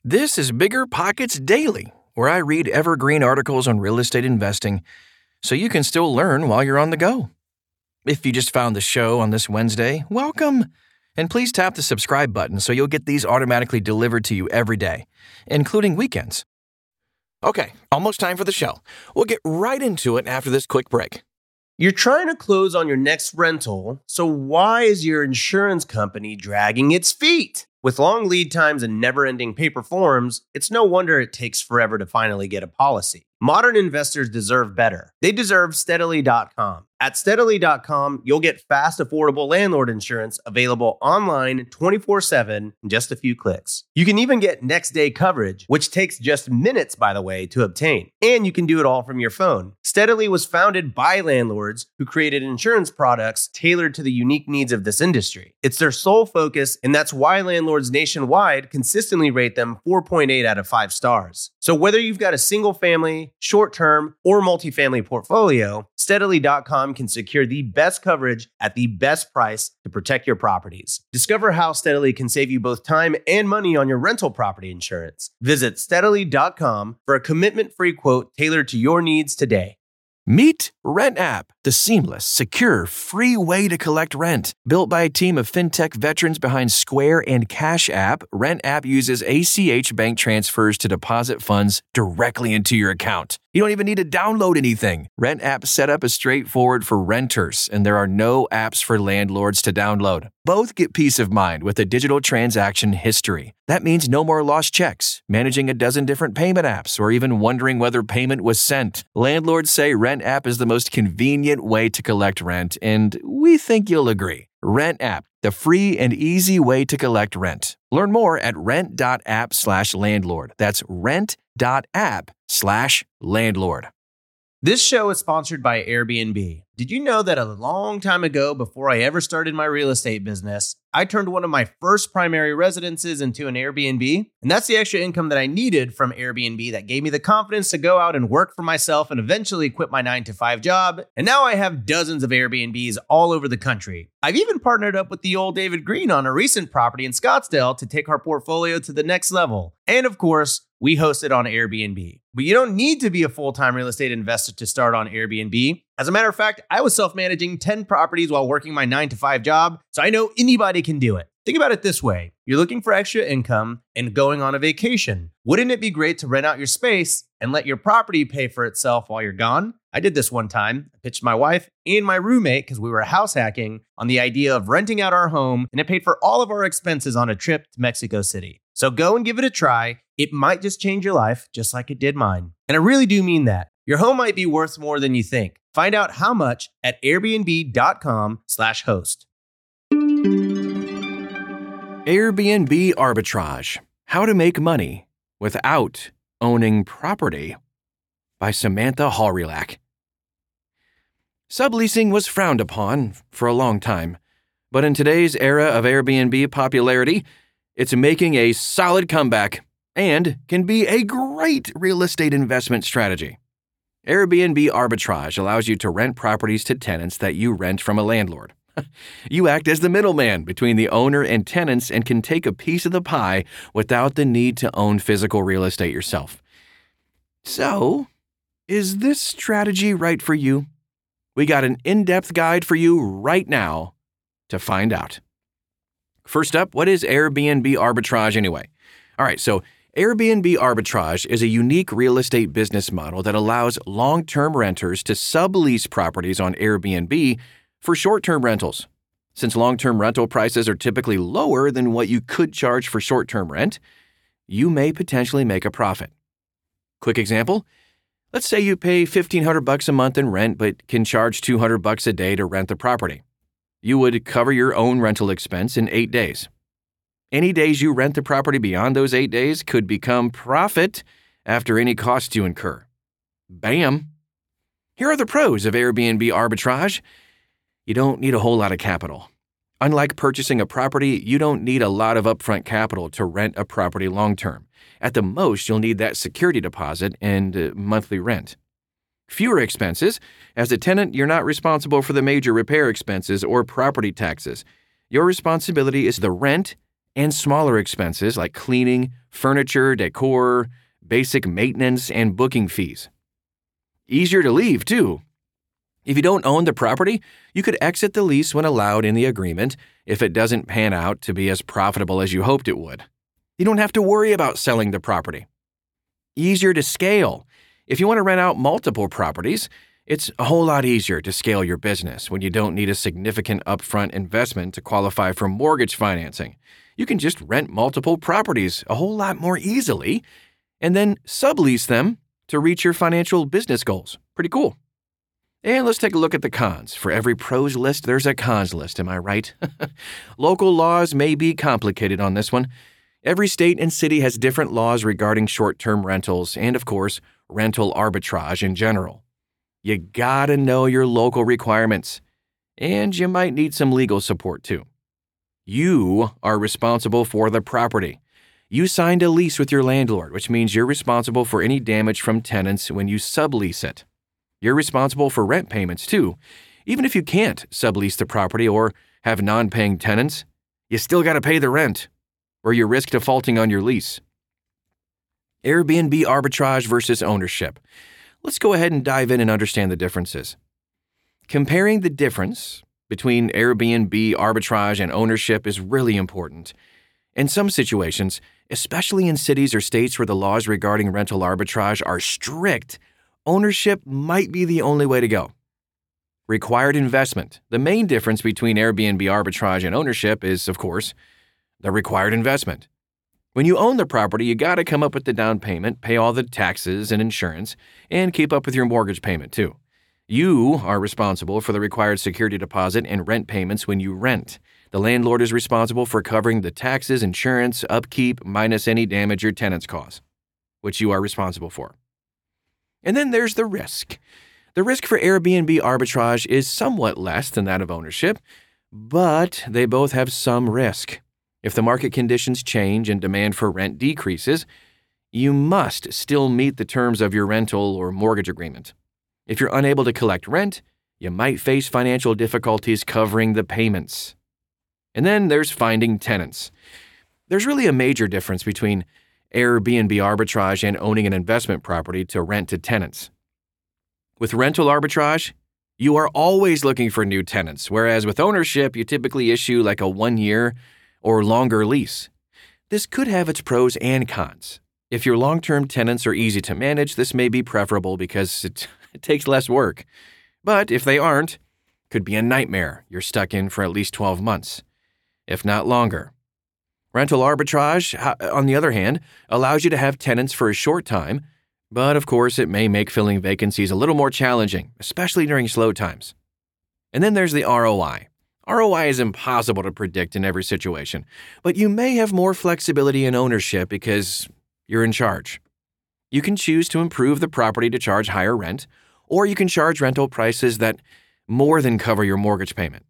This is Bigger Pockets Daily, where I read evergreen articles on real estate investing so you can still learn while you're on the go. If you just found the show on this Wednesday, welcome. And please tap the subscribe button so you'll get these automatically delivered to you every day, including weekends. Okay, almost time for the show. We'll get right into it after this quick break. You're trying to close on your next rental, so why is your insurance company dragging its feet? With long lead times and never-ending paper forms, it's no wonder it takes forever to finally get a policy. Modern investors deserve better. They deserve Steadily.com. At Steadily.com, you'll get fast, affordable landlord insurance available online 24/7 in just a few clicks. You can even get next-day coverage, which takes just minutes, by the way, to obtain. And you can do it all from your phone. Steadily was founded by landlords who created insurance products tailored to the unique needs of this industry. It's their sole focus, and that's why landlords nationwide consistently rate them 4.8 out of 5 stars. So whether you've got a single-family, short-term, or multifamily portfolio, Steadily.com can secure the best coverage at the best price to protect your properties. Discover how Steadily can save you both time and money on your rental property insurance. Visit Steadily.com for a commitment-free quote tailored to your needs today. Meet RentApp, the seamless, secure, free way to collect rent. Built by a team of fintech veterans behind Square and Cash App, RentApp uses ACH bank transfers to deposit funds directly into your account. You don't even need to download anything. RentApp setup is straightforward for renters, and there are no apps for landlords to download. Both get peace of mind with a digital transaction history. That means no more lost checks, managing a dozen different payment apps, or even wondering whether payment was sent. Landlords say RentApp is the most convenient way to collect rent, and we think you'll agree. RentApp, the free and easy way to collect rent. Learn more at rent.app/landlord. That's rent.app/landlord. This show is sponsored by Airbnb. Did you know that a long time ago, before I ever started my real estate business, I turned one of my first primary residences into an Airbnb? And that's the extra income that I needed from Airbnb that gave me the confidence to go out and work for myself and eventually quit my 9-to-5 job. And now I have dozens of Airbnbs all over the country. I've even partnered up with the old David Green on a recent property in Scottsdale to take our portfolio to the next level. And of course, we host it on Airbnb. But you don't need to be a full-time real estate investor to start on Airbnb. As a matter of fact, I was self-managing 10 properties while working my 9-to-5 job, so I know anybody can do it. Think about it this way. You're looking for extra income and going on a vacation. Wouldn't it be great to rent out your space and let your property pay for itself while you're gone? I did this one time. I pitched my wife and my roommate, because we were house hacking, on the idea of renting out our home, and it paid for all of our expenses on a trip to Mexico City. So go and give it a try. It might just change your life, just like it did mine. And I really do mean that. Your home might be worth more than you think. Find out how much at airbnb.com/host. Airbnb Arbitrage: How to Make Money Without Owning Property by Samantha Hawrylak. Subleasing was frowned upon for a long time, but in today's era of Airbnb popularity, it's making a solid comeback and can be a great real estate investment strategy. Airbnb Arbitrage allows you to rent properties to tenants that you rent from a landlord. You act as the middleman between the owner and tenants and can take a piece of the pie without the need to own physical real estate yourself. So, is this strategy right for you? We got an in-depth guide for you right now to find out. First up, what is Airbnb Arbitrage anyway? All right, so Airbnb Arbitrage is a unique real estate business model that allows long-term renters to sublease properties on Airbnb for short-term rentals. Since long-term rental prices are typically lower than what you could charge for short-term rent, you may potentially make a profit. Quick example, let's say you pay $1,500 a month in rent but can charge $200 a day to rent the property. You would cover your own rental expense in 8 days. Any days you rent the property beyond those 8 days could become profit after any costs you incur. Bam! Here are the pros of Airbnb Arbitrage. You don't need a whole lot of capital. Unlike purchasing a property, you don't need a lot of upfront capital to rent a property long-term. At the most, you'll need that security deposit and monthly rent. Fewer expenses. As a tenant, you're not responsible for the major repair expenses or property taxes. Your responsibility is the rent and smaller expenses like cleaning, furniture, decor, basic maintenance, and booking fees. Easier to leave, too. If you don't own the property, you could exit the lease when allowed in the agreement if it doesn't pan out to be as profitable as you hoped it would. You don't have to worry about selling the property. Easier to scale. If you want to rent out multiple properties, it's a whole lot easier to scale your business when you don't need a significant upfront investment to qualify for mortgage financing. You can just rent multiple properties a whole lot more easily and then sublease them to reach your financial business goals. Pretty cool. And let's take a look at the cons. For every pros list, there's a cons list, am I right? Local laws may be complicated on this one. Every state and city has different laws regarding short-term rentals and, of course, rental arbitrage in general. You gotta know your local requirements, and you might need some legal support too. You are responsible for the property. You signed a lease with your landlord, which means you're responsible for any damage from tenants when you sublease it. You're responsible for rent payments too. Even if you can't sublease the property or have non-paying tenants, you still gotta pay the rent, or you risk defaulting on your lease. Airbnb arbitrage versus ownership. Let's go ahead and dive in and understand the differences. Comparing the difference between Airbnb arbitrage and ownership is really important. In some situations, especially in cities or states where the laws regarding rental arbitrage are strict, ownership might be the only way to go. Required investment. The main difference between Airbnb arbitrage and ownership is, of course, the required investment. When you own the property, you got to come up with the down payment, pay all the taxes and insurance, and keep up with your mortgage payment too. You are responsible for the required security deposit and rent payments when you rent. The landlord is responsible for covering the taxes, insurance, upkeep, minus any damage your tenants cause, which you are responsible for. And then there's the risk. The risk for Airbnb arbitrage is somewhat less than that of ownership, but they both have some risk. If the market conditions change and demand for rent decreases, you must still meet the terms of your rental or mortgage agreement. If you're unable to collect rent, you might face financial difficulties covering the payments. And then there's finding tenants. There's really a major difference between Airbnb arbitrage and owning an investment property to rent to tenants. With rental arbitrage, you are always looking for new tenants, whereas with ownership, you typically issue like a 1-year or longer lease. This could have its pros and cons. If your long-term tenants are easy to manage, this may be preferable because it takes less work. But if they aren't, it could be a nightmare you're stuck in for at least 12 months, if not longer. Rental arbitrage, on the other hand, allows you to have tenants for a short time, but of course it may make filling vacancies a little more challenging, especially during slow times. And then there's the ROI. ROI is impossible to predict in every situation, but you may have more flexibility in ownership because you're in charge. You can choose to improve the property to charge higher rent, or you can charge rental prices that more than cover your mortgage payment.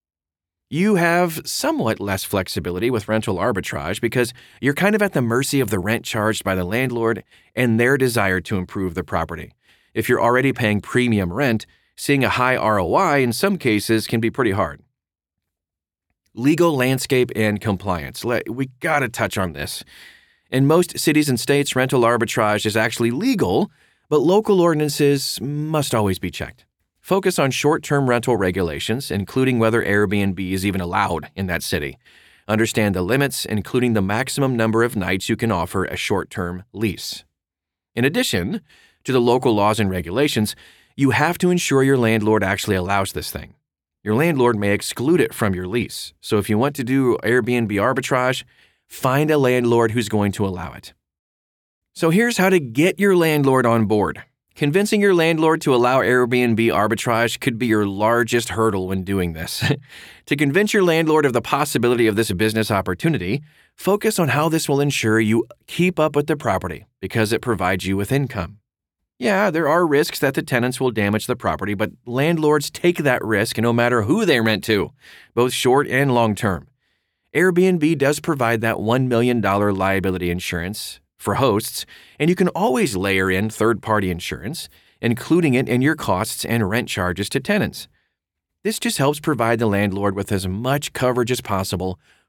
You have somewhat less flexibility with rental arbitrage because you're kind of at the mercy of the rent charged by the landlord and their desire to improve the property. If you're already paying premium rent, seeing a high ROI in some cases can be pretty hard. Legal landscape and compliance. We gotta touch on this. In most cities and states, rental arbitrage is actually legal, but local ordinances must always be checked. Focus on short-term rental regulations, including whether Airbnb is even allowed in that city. Understand the limits, including the maximum number of nights you can offer a short-term lease. In addition to the local laws and regulations, you have to ensure your landlord actually allows this thing. Your landlord may exclude it from your lease. So if you want to do Airbnb arbitrage, find a landlord who's going to allow it. So here's how to get your landlord on board. Convincing your landlord to allow Airbnb arbitrage could be your largest hurdle when doing this. To convince your landlord of the possibility of this business opportunity, focus on how this will ensure you keep up with the property because it provides you with income. Yeah, there are risks that the tenants will damage the property, but landlords take that risk no matter who they rent to, both short and long term. Airbnb does provide that $1 million liability insurance for hosts, and you can always layer in third-party insurance, including it in your costs and rent charges to tenants. This just helps provide the landlord with as much coverage as possible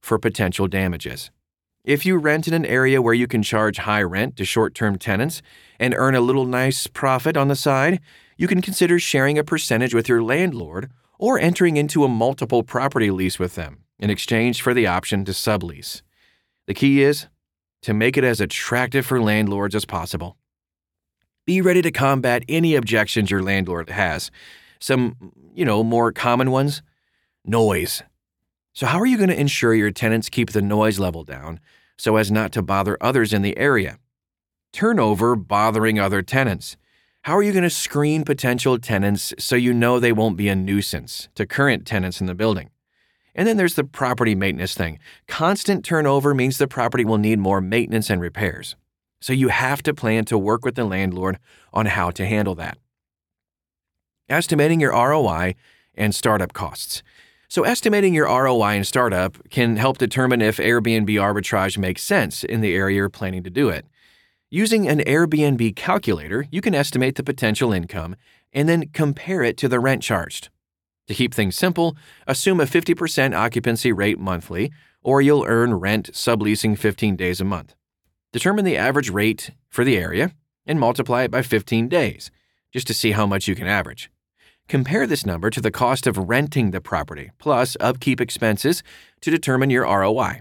for potential damages. If you rent in an area where you can charge high rent to short-term tenants and earn a little nice profit on the side, you can consider sharing a percentage with your landlord or entering into a multiple property lease with them in exchange for the option to sublease. The key is to make it as attractive for landlords as possible. Be ready to combat any objections your landlord has. Some, more common ones. Noise. So how are you going to ensure your tenants keep the noise level down so as not to bother others in the area? Turnover bothering other tenants. How are you going to screen potential tenants so you know they won't be a nuisance to current tenants in the building? And then there's the property maintenance thing. Constant turnover means the property will need more maintenance and repairs. So you have to plan to work with the landlord on how to handle that. Estimating your ROI and startup costs. So estimating your ROI and startup can help determine if Airbnb arbitrage makes sense in the area you're planning to do it. Using an Airbnb calculator, you can estimate the potential income and then compare it to the rent charged. To keep things simple, assume a 50% occupancy rate monthly, or you'll earn rent subleasing 15 days a month. Determine the average rate for the area and multiply it by 15 days, just to see how much you can average. Compare this number to the cost of renting the property, plus upkeep expenses, to determine your ROI.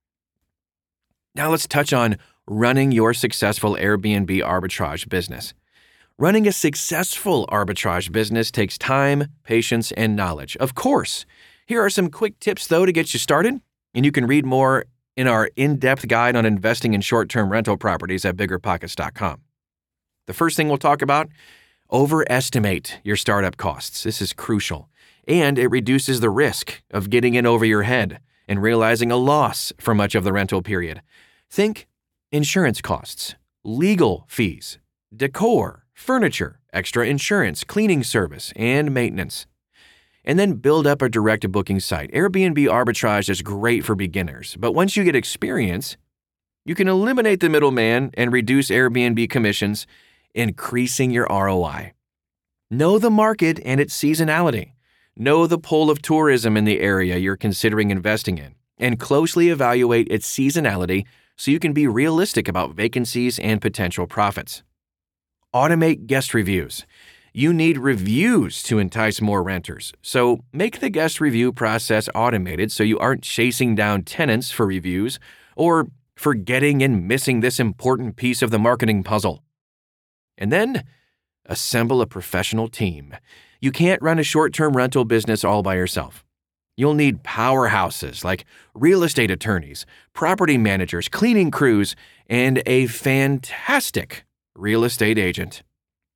Now let's touch on running your successful Airbnb arbitrage business. Running a successful arbitrage business takes time, patience, and knowledge. Of course. Here are some quick tips, though, to get you started, and you can read more in our in-depth guide on investing in short-term rental properties at biggerpockets.com. The first thing we'll talk about: overestimate your startup costs. This is crucial, and it reduces the risk of getting in over your head and realizing a loss for much of the rental period. Think insurance costs, legal fees, decor, furniture, extra insurance, cleaning service, and maintenance. And then build up a direct booking site. Airbnb arbitrage is great for beginners, but once you get experience, you can eliminate the middleman and reduce Airbnb commissions, increasing your ROI. Know the market and its seasonality. Know the pull of tourism in the area you're considering investing in, and closely evaluate its seasonality so you can be realistic about vacancies and potential profits. Automate guest reviews. You need reviews to entice more renters, so make the guest review process automated so you aren't chasing down tenants for reviews or forgetting and missing this important piece of the marketing puzzle. And then, assemble a professional team. You can't run a short-term rental business all by yourself. You'll need powerhouses like real estate attorneys, property managers, cleaning crews, and a fantastic real estate agent.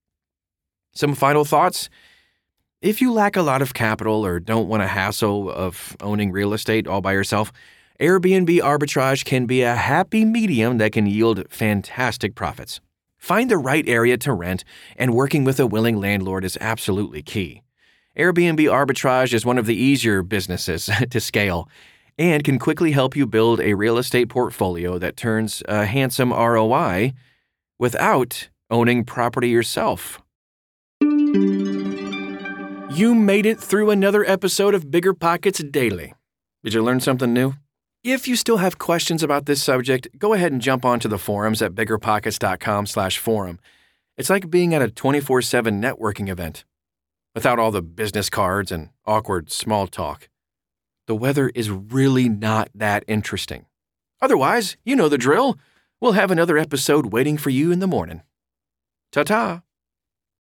Some final thoughts? If you lack a lot of capital or don't want a hassle of owning real estate all by yourself, Airbnb arbitrage can be a happy medium that can yield fantastic profits. Find the right area to rent, and working with a willing landlord is absolutely key. Airbnb arbitrage is one of the easier businesses to scale and can quickly help you build a real estate portfolio that turns a handsome ROI without owning property yourself. You made it through another episode of Bigger Pockets Daily. Did you learn something new? If you still have questions about this subject, go ahead and jump onto the forums at biggerpockets.com/forum. It's like being at a 24/7 networking event, without all the business cards and awkward small talk. The weather is really not that interesting. Otherwise, you know the drill. We'll have another episode waiting for you in the morning. Ta-ta!